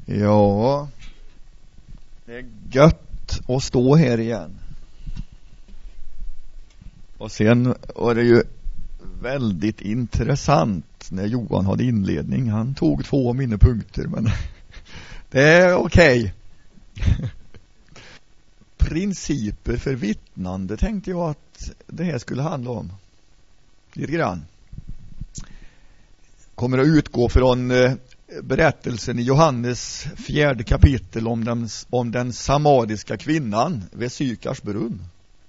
Ja, det är gött att stå här igen. Och sen var det ju väldigt intressant när Johan hade inledning. Han tog 2 av mina punkter, men det är okej. Principer för vittnande tänkte jag att det här skulle handla om. Lite grann. Kommer att utgå från berättelsen i Johannes 4 kapitel om den samariska kvinnan vid Sykars brunn.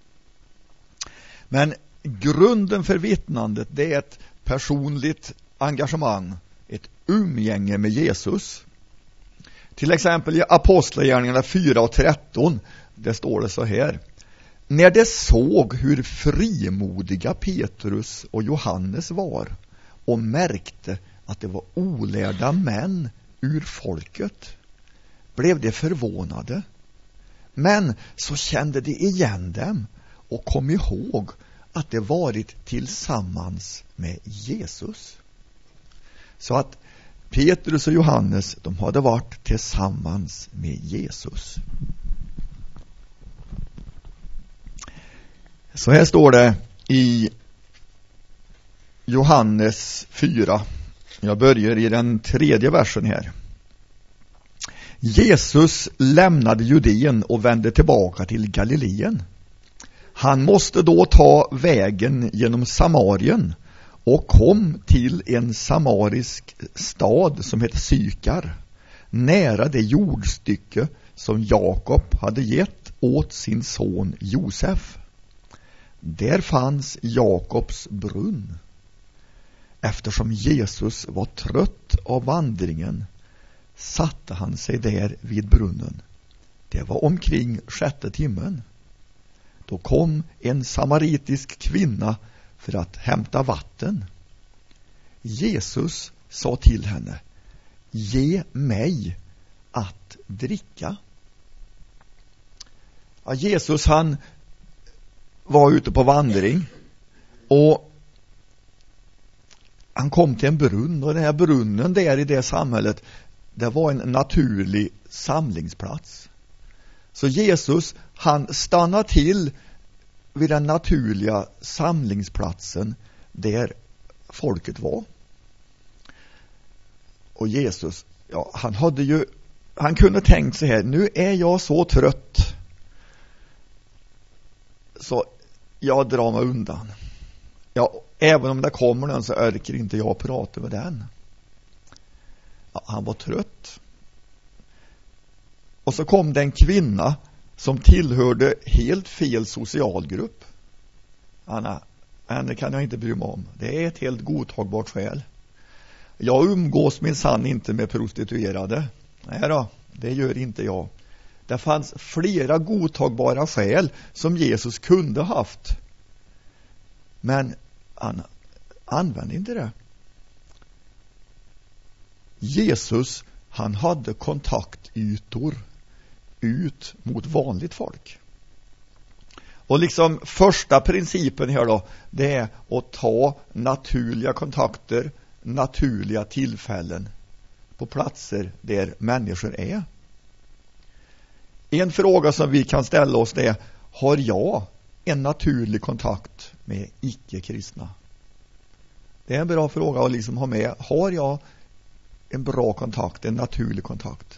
Men grunden för vittnandet, det är ett personligt engagemang, ett umgänge med Jesus. Till exempel i Apostlagärningarna 4:13, där står det så här: när de såg hur frimodiga Petrus och Johannes var och märkte att det var olärda män ur folket, blev de förvånade. Men så kände de igen dem och kom ihåg att de varit tillsammans med Jesus. Så att Petrus och Johannes, de hade varit tillsammans med Jesus. Så här står det i Johannes 4. Jag börjar i den 3:e versen här. Jesus lämnade Judeen och vände tillbaka till Galileen. Han måste då ta vägen genom Samarien och kom till en samarisk stad som heter Sykar, nära det jordstycke som Jakob hade gett åt sin son Josef. Där fanns Jakobs brunn. Eftersom Jesus var trött av vandringen satte han sig där vid brunnen. Det var omkring 6:e timmen. Då kom en samaritisk kvinna för att hämta vatten. Jesus sa till henne: ge mig att dricka. Ja, Jesus han var ute på vandring och han kom till en brunn, och den här brunnen där i det samhället, det var en naturlig samlingsplats. Så Jesus han stannade till vid den naturliga samlingsplatsen där folket var. Och Jesus, ja, han kunde tänkt så här: nu är jag så trött så jag drar mig undan. Ja, även om det kommer någon så orkar inte jag prata med den. Ja, han var trött. Och så kom det en kvinna som tillhörde helt fel socialgrupp. Henne kan jag inte bry mig om. Det är ett helt godtagbart skäl. Jag umgås minsann inte med prostituerade. Nej då, det gör inte jag. Det fanns flera godtagbara skäl som Jesus kunde haft. Men han använde inte det. Jesus, han hade kontaktytor ut mot vanligt folk. Och liksom första principen här då, det är att ta naturliga kontakter, naturliga tillfällen på platser där människor är. En fråga som vi kan ställa oss det är: har jag en naturlig kontakt med icke-kristna? Det är en bra fråga att liksom ha med. Har jag en bra kontakt, en naturlig kontakt?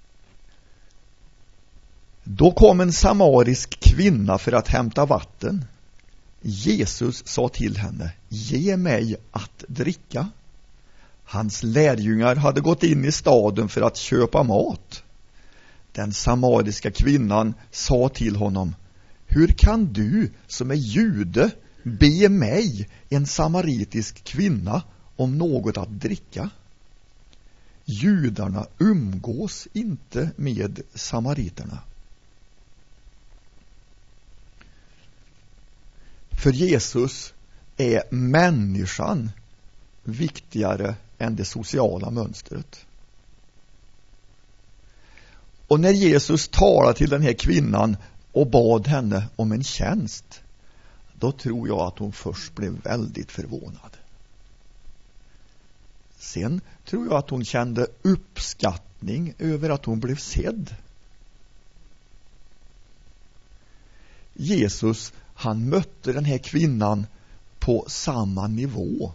Då kom en samarisk kvinna för att hämta vatten. Jesus sa till henne: ge mig att dricka. Hans lärjungar hade gått in i staden för att köpa mat. Den samariska kvinnan sa till honom: hur kan du som är jude be mig, en samaritisk kvinna, om något att dricka? Judarna umgås inte med samariterna. För Jesus är människan viktigare än det sociala mönstret. Och när Jesus talade till den här kvinnan och bad henne om en tjänst, då tror jag att hon först blev väldigt förvånad. Sen tror jag att hon kände uppskattning förtjusning över att hon blev sedd. Jesus, han mötte den här kvinnan på samma nivå.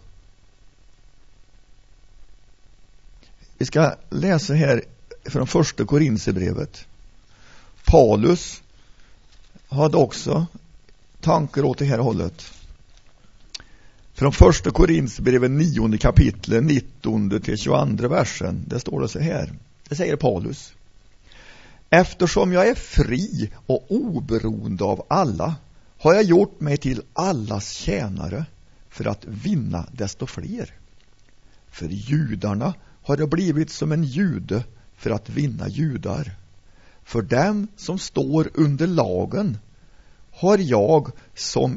Vi ska läsa här från första Korinthierbrevet. Paulus hade också tankar åt det här hållet. Från första Korinthierbrevet 9 kapitel 19 till 22 versen. Det står det så här. Det säger Paulus. Eftersom jag är fri och oberoende av alla har jag gjort mig till allas tjänare för att vinna desto fler. För judarna har det blivit som en jude för att vinna judar. För dem som står under lagen har jag som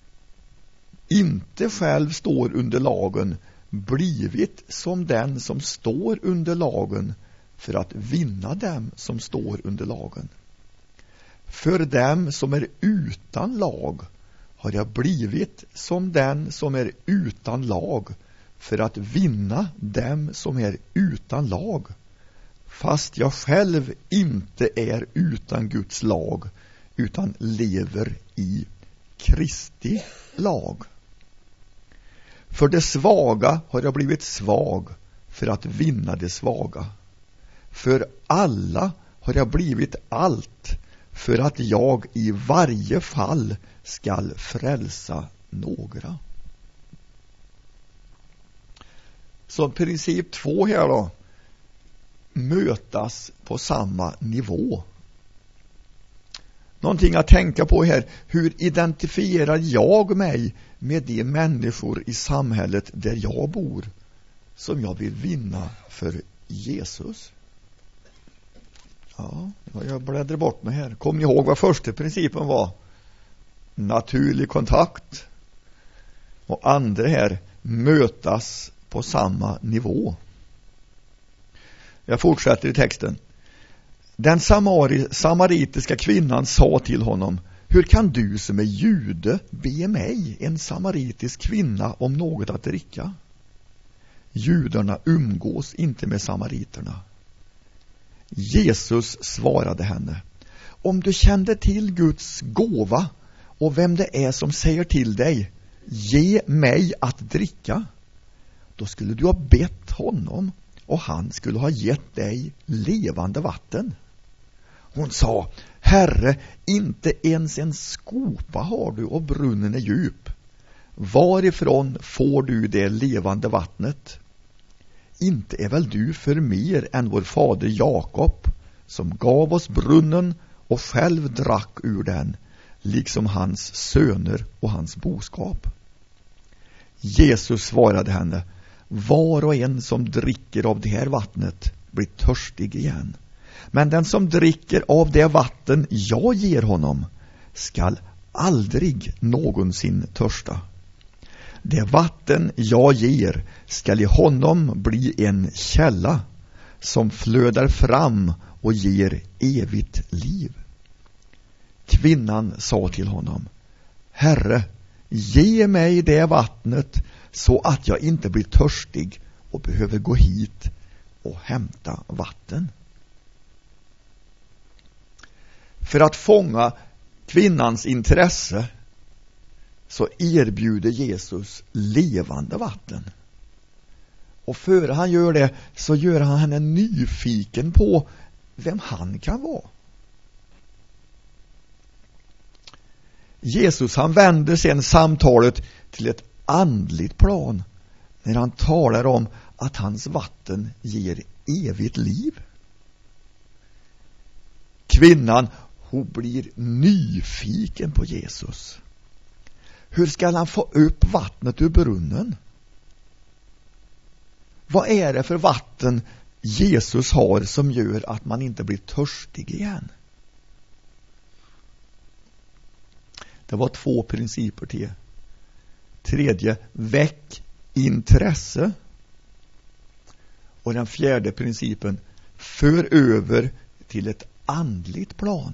inte själv står under lagen blivit som den som står under lagen för att vinna dem som står under lagen. För dem som är utan lag har jag blivit som den som är utan lag för att vinna dem som är utan lag. Fast jag själv inte är utan Guds lag utan lever i Kristi lag. För det svaga har jag blivit svag för att vinna det svaga. För alla har jag blivit allt för att jag i varje fall skall frälsa några. Så princip 2 här då. Mötas på samma nivå. Någonting att tänka på här. Hur identifierar jag mig med de människor i samhället där jag bor som jag vill vinna för Jesus? Ja, jag bläddrar bort mig här. Kom ni ihåg vad första principen var? Naturlig kontakt. Och andra här, mötas på samma nivå. Jag fortsätter i texten. Den samaritiska kvinnan sa till honom: hur kan du som är jude be mig, en samaritisk kvinna, om något att dricka? Judarna umgås inte med samariterna. Jesus svarade henne: om du kände till Guds gåva och vem det är som säger till dig, ge mig att dricka, då skulle du ha bett honom och han skulle ha gett dig levande vatten. Hon sa: Herre, inte ens en skopa har du och brunnen är djup. Varifrån får du det levande vattnet? Inte är väl du för mer än vår fader Jakob, som gav oss brunnen och själv drack ur den, liksom hans söner och hans boskap. Jesus svarade henne: var och en som dricker av det här vattnet blir törstig igen. Men den som dricker av det vatten jag ger honom skall aldrig någonsin törsta. Det vatten jag ger skall i honom bli en källa som flödar fram och ger evigt liv. Kvinnan sa till honom: Herre, ge mig det vattnet så att jag inte blir törstig och behöver gå hit och hämta vatten. För att fånga kvinnans intresse så erbjuder Jesus levande vatten. Och före han gör det så gör han henne nyfiken på vem han kan vara. Jesus, han vänder sedan samtalet till ett andligt plan när han talar om att hans vatten ger evigt liv. Kvinnan, hon blir nyfiken på Jesus. Hur ska han få upp vattnet ur brunnen? Vad är det för vatten Jesus har som gör att man inte blir törstig igen? Det var 2 principer till. 3, väck intresse. Och den 4:e principen, för över till ett andligt plan.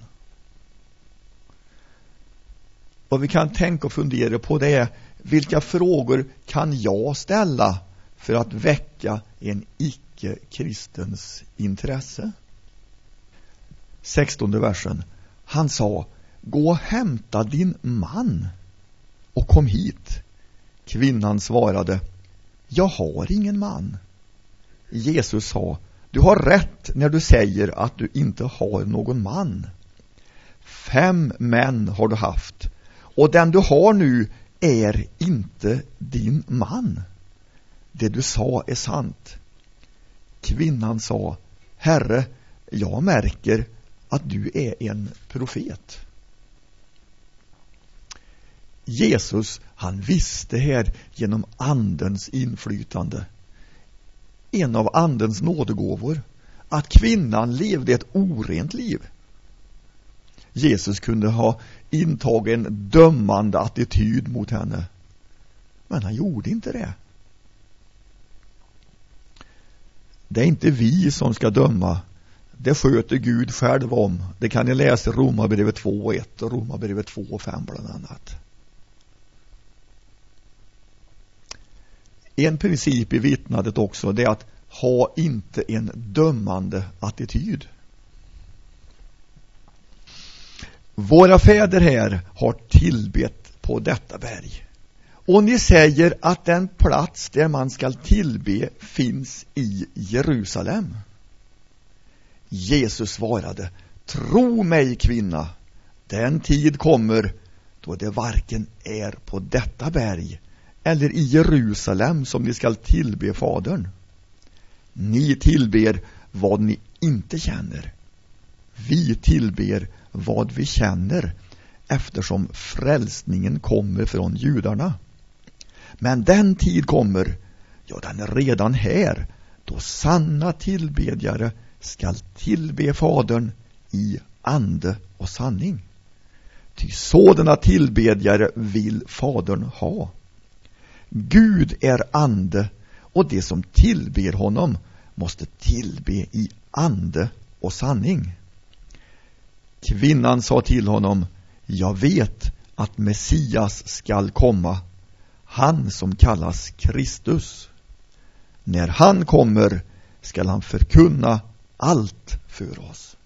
Vad vi kan tänka och fundera på det är: vilka frågor kan jag ställa för att väcka en väcke kristens intresse. 16:e versen. Han sa: gå och hämta din man och kom hit. Kvinnan svarade: jag har ingen man. Jesus sa: du har rätt när du säger att du inte har någon man. 5 män har du haft, och den du har nu är inte din man. Det du sa är sant. Kvinnan sa: Herre, jag märker att du är en profet. Jesus, han visste här genom andens inflytande, en av andens nådegåvor, att kvinnan levde ett orent liv. Jesus kunde ha intagit en dömande attityd mot henne, men han gjorde inte det. Det är inte vi som ska döma. Det sköter Gud själv om. Det kan ni läsa i Romarbrevet 2:1 och Romarbrevet 2:5 bland annat. En princip i vittnadet också, det är att ha inte en dömande attityd. Våra fäder här har tillbett på detta berg. Och ni säger att den plats där man ska tillbe finns i Jerusalem. Jesus svarade: tro mig, kvinna, den tid kommer då det varken är på detta berg eller i Jerusalem som ni ska tillbe Fadern. Ni tillber vad ni inte känner. Vi tillber vad vi känner, eftersom frälsningen kommer från judarna. Men den tid kommer, ja, den är redan här, då sanna tillbedjare skall tillbe Fadern i ande och sanning. Ty sådana tillbedjare vill Fadern ha. Gud är ande, och det som tillber honom måste tillbe i ande och sanning. Kvinnan sa till honom: jag vet att Messias skall komma, han som kallas Kristus. När han kommer skall han förkunna allt för oss.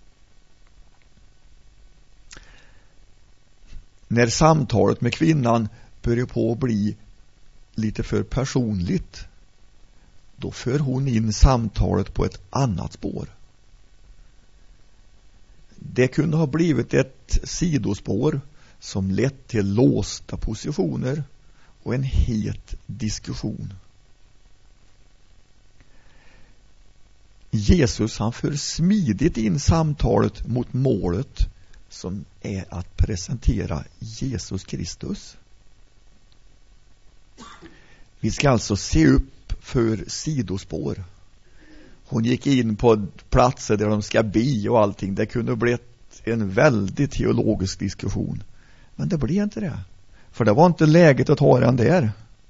När samtalet med kvinnan börjar på att bli lite för personligt, då för hon in samtalet på ett annat spår. Det kunde ha blivit ett sidospår som lett till låsta positioner och en het diskussion. Jesus, han för smidigt in samtalet mot målet, som är att presentera Jesus Kristus. Vi ska alltså se upp för sidospår. Hon gick in på platser där de ska be och allting. Det kunde bli en väldigt teologisk diskussion. Men det blev inte det. För det var inte läget att ha den där.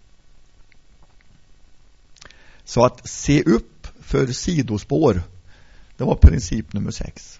Så att se upp för sidospår, det var princip nummer 6.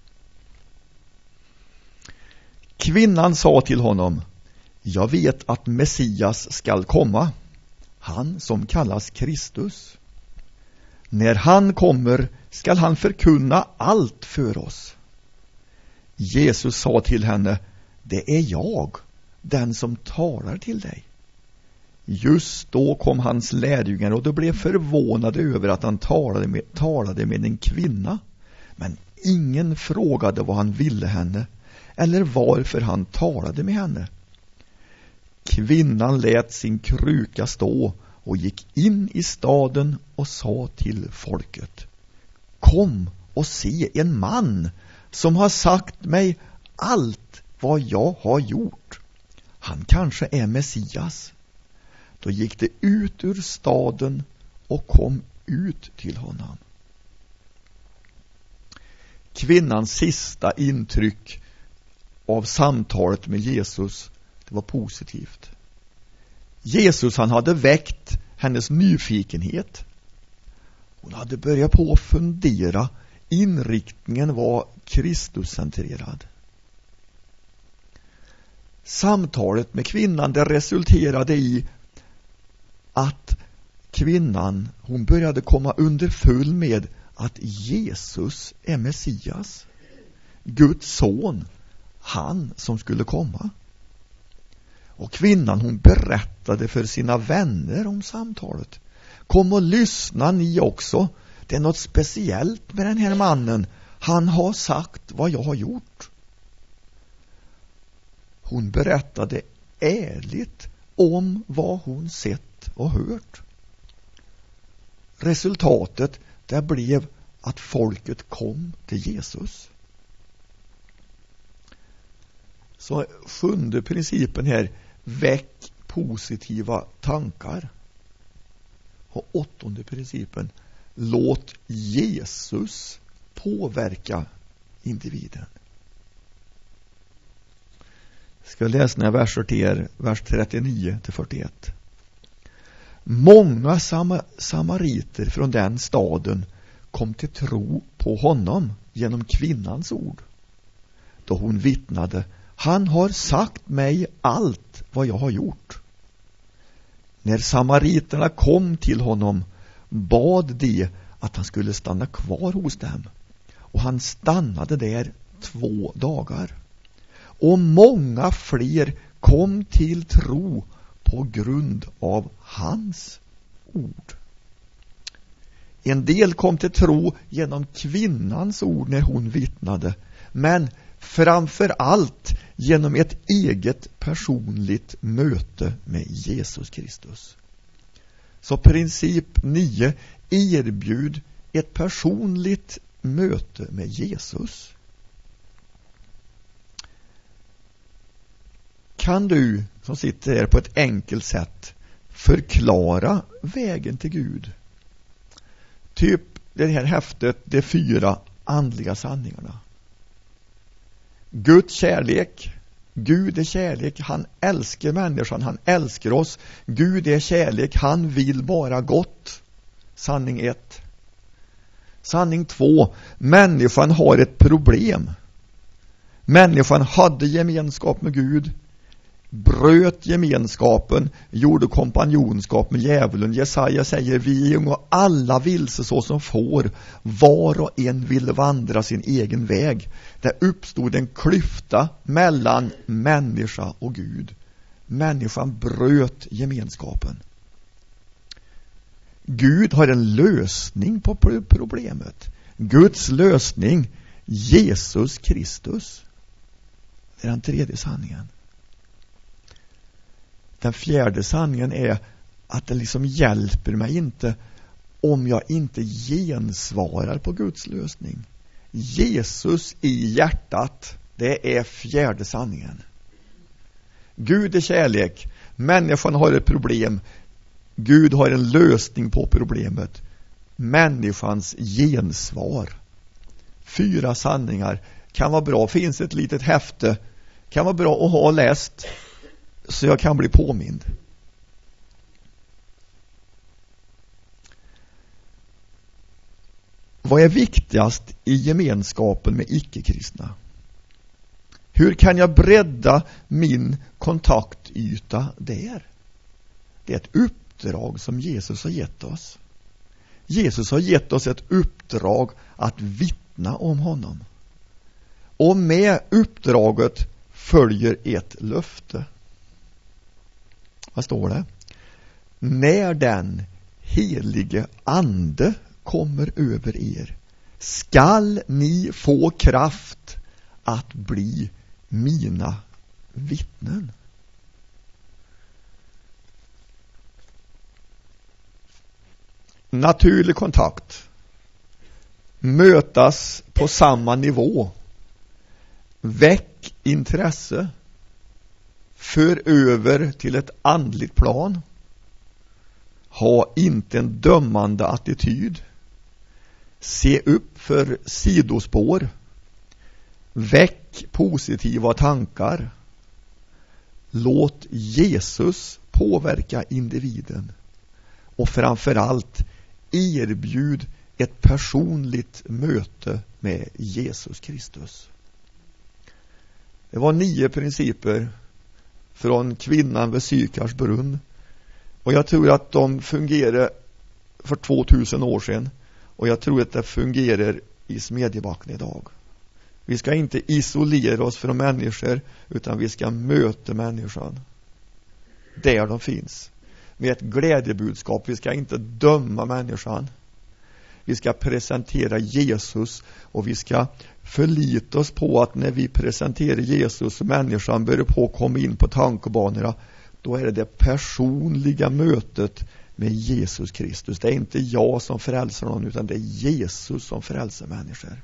Kvinnan sa till honom: jag vet att Messias skall komma, han som kallas Kristus. När han kommer skall han förkunna allt för oss. Jesus sa till henne: det är jag, den som talar till dig. Just då kom hans lärjungar, och de blev förvånade över att han talade med en kvinna. Men ingen frågade vad han ville henne eller varför han talade med henne. Kvinnan lät sin kruka stå och gick in i staden och sa till folket: kom och se en man som har sagt mig allt vad jag har gjort. Han kanske är Messias. Då gick det ut ur staden och kom ut till honom. Kvinnans sista intryck av samtalet med Jesus, det var positivt. Jesus, han hade väckt hennes nyfikenhet. Hon hade börjat på att fundera. Inriktningen var Kristuscentrerad. Samtalet med kvinnan, det resulterade i att kvinnan, hon började komma underfull med att Jesus är Messias, Guds son, han som skulle komma. Och kvinnan, hon berättade för sina vänner om samtalet. Kom och lyssna ni också. Det är något speciellt med den här mannen. Han har sagt vad jag har gjort. Hon berättade ärligt om vad hon sett och hört. Resultatet det blev att folket kom till Jesus. Så 7:e principen här, väck positiva tankar. Och 8:e principen, låt Jesus påverka individen. Jag ska läsa några verser till er, vers 39-41. Många samariter från den staden kom till tro på honom genom kvinnans ord. Då hon vittnade, han har sagt mig allt vad jag har gjort. När samariterna kom till honom bad de att han skulle stanna kvar hos dem. Och han stannade där 2 dagar. Och många fler kom till tro på grund av hans ord. En del kom till tro genom kvinnans ord när hon vittnade. Men framför allt genom ett eget personligt möte med Jesus Kristus. Så princip 9, erbjud ett personligt möte med Jesus. Kan du som sitter här på ett enkelt sätt förklara vägen till Gud? Typ det här häftet, de 4 andliga sanningarna. Guds kärlek. Gud är kärlek. Han älskar människan. Han älskar oss. Gud är kärlek. Han vill bara gott. Sanning 1. Sanning 2. Människan har ett problem. Människan hade gemenskap med Gud, bröt gemenskapen, gjorde kompanjonskap med djävulen. Jesaja säger, vi är och alla vilse så som får, var och en vill vandra sin egen väg. Det uppstod en klyfta mellan människa och Gud. Människan bröt gemenskapen. Gud har en lösning på problemet. Guds lösning, Jesus Kristus. Det är den 3:e sanningen. Den 4:e sanningen är att det liksom hjälper mig inte om jag inte gensvarar på Guds lösning. Jesus i hjärtat, det är 4:e sanningen. Gud är kärlek. Människan har ett problem. Gud har en lösning på problemet. Människans gensvar. 4 sanningar kan vara bra. Finns ett litet häfte. Kan vara bra att ha läst så jag kan bli påmind. Vad är viktigast i gemenskapen med icke-kristna? Hur kan jag bredda min kontaktyta där? Det är ett uppdrag som Jesus har gett oss. Jesus har gett oss ett uppdrag att vittna om honom. Och med uppdraget följer ett löfte. Vad står det? När den helige ande kommer över er skall ni få kraft att bli mina vittnen. Naturlig kontakt. Mötas på samma nivå. Väck intresse. För över till ett andligt plan. Ha inte en dömande attityd. Se upp för sidospår. Väck positiva tankar. Låt Jesus påverka individen. Och framförallt erbjud ett personligt möte med Jesus Kristus. Det var 9 principer från kvinnan vid Sykars brunn. Och jag tror att de fungerar för 2000 år sedan. Och jag tror att det fungerar i Smedjebacken idag. Vi ska inte isolera oss från människor, utan vi ska möta människan där de finns. Med ett glädjebudskap. Vi ska inte döma människan. Vi ska presentera Jesus, och vi ska förlita oss på att när vi presenterar Jesus och människan börjar på att komma in på tankebanorna, då är det personliga mötet med Jesus Kristus. Det är inte jag som frälser någon, utan det är Jesus som frälser människor.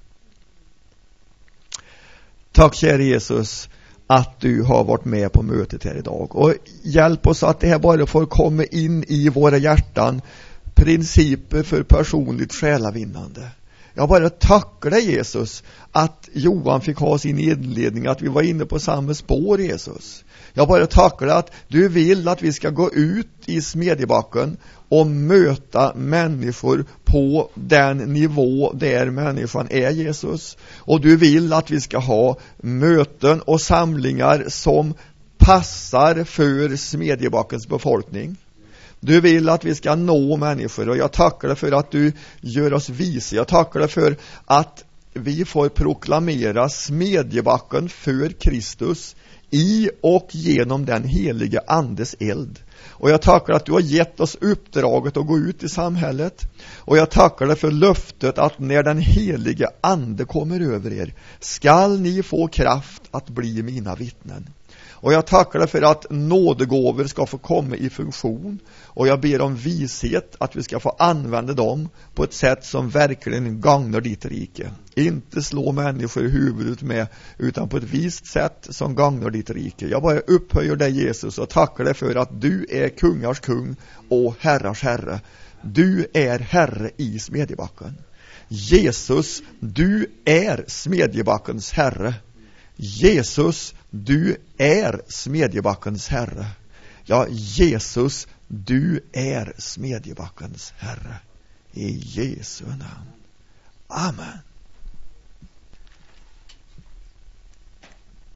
Tack kära Jesus att du har varit med på mötet här idag. Och hjälp oss att det här bara får komma in i våra hjärtan. Principer för personligt själavinnande. Jag bara tackar dig Jesus att Johan fick ha sin inledning, att vi var inne på samma spår Jesus. Jag bara tackar dig att du vill att vi ska gå ut i Smedjebacken och möta människor på den nivå där människan är Jesus. Och du vill att vi ska ha möten och samlingar som passar för Smedjebackens befolkning. Du vill att vi ska nå människor, och jag tackar dig för att du gör oss visa. Jag tackar dig för att vi får proklamera Smedjebacken för Kristus i och genom den helige Andes eld. Och jag tackar att du har gett oss uppdraget att gå ut i samhället. Och jag tackar dig för löftet att när den helige Ande kommer över er skall ni få kraft att bli mina vittnen. Och jag tackar dig för att nådegåvor ska få komma i funktion. Och jag ber om vishet att vi ska få använda dem på ett sätt som verkligen gagnar ditt rike. Inte slå människor i huvudet med, utan på ett visst sätt som gagnar ditt rike. Jag bara upphöjer dig Jesus och tackar dig för att du är kungars kung och herrars herre. Du är herre i Smedjebacken. Jesus, du är Smedjebackens herre. Jesus, du är Smedjebackens herre. Ja, Jesus, du är Smedjebackens herre. I Jesu namn. Amen.